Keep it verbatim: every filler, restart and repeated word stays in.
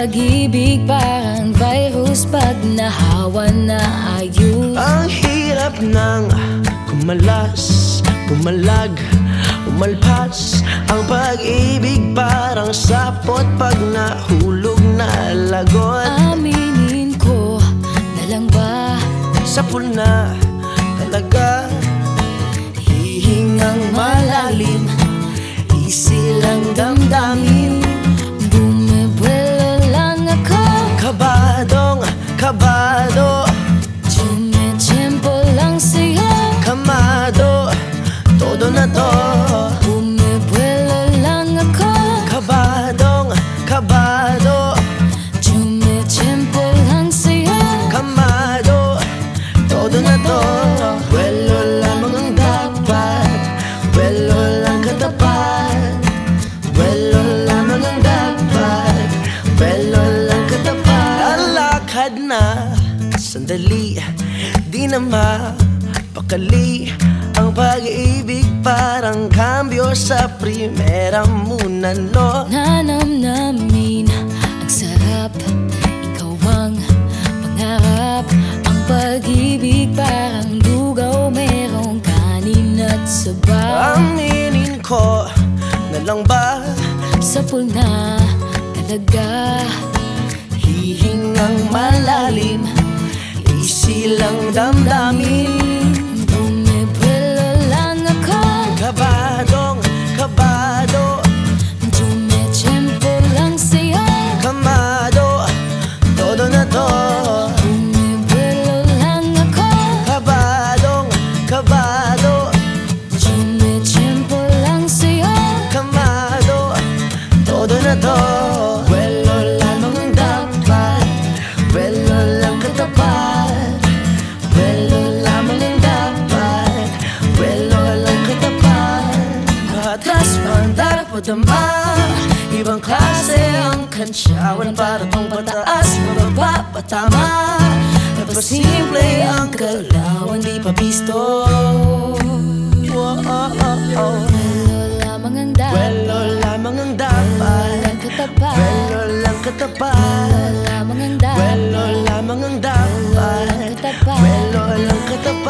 pag-ibig parang virus pag nahawan na ayos. Ang hirap ng kumalas, kumalag, umalpas. Ang pag-ibig parang sapot pag nahulog na lagot. Aminin ko na lang ba, Sapul na talaga, hihingang malalim, isilang damdamin. Bumibuelo lang ako, kabadong kabado, tumitiempo lang sa'yo. kamado, todo na to. Bumibuelo lang ako, Kabadong kabado, tumitiempo lang sa'yo. kamado, todo na to. Welo lamang ang dapat, welo lang katapat. Welo lamang ang dapat, welo lang katapat. Lalakad na sandali, di na mapakali. Ang pag-ibig parang kambyo sa primera muna, no? Nanamnamin ang sarap, ikaw ang pangarap. Ang pag-ibig parang lugaw, merong kanin at sabaw. Aminin ko na lang ba, Sapul na talaga, hihingang malalim, isilang damdamin. bumibuelo lang ako, Kabadong kabado, tumitiempo lang sa'yo. kamado, todo na to. Bumibuelo lang ako, Kabadong kabado, tumitiempo lang sa'yo. kamado, todo na to. Welo lamang ang dapat, welo lang katapat. Welo lamang ang dapat, welo lang katapat. Atas mandar padama, ibang klase ang kantsawan. Para pang pataas, mababa, patama. Napasimple ang galawan, di pa pisto. Oh, oh, oh, oh. Welo lamang ang dapat, Welo lamang ang dapat, walang katapat. welo lang katapat. Welo lamang ang dapat, Welo lamang ang dapat, katapat. welo lang katapat.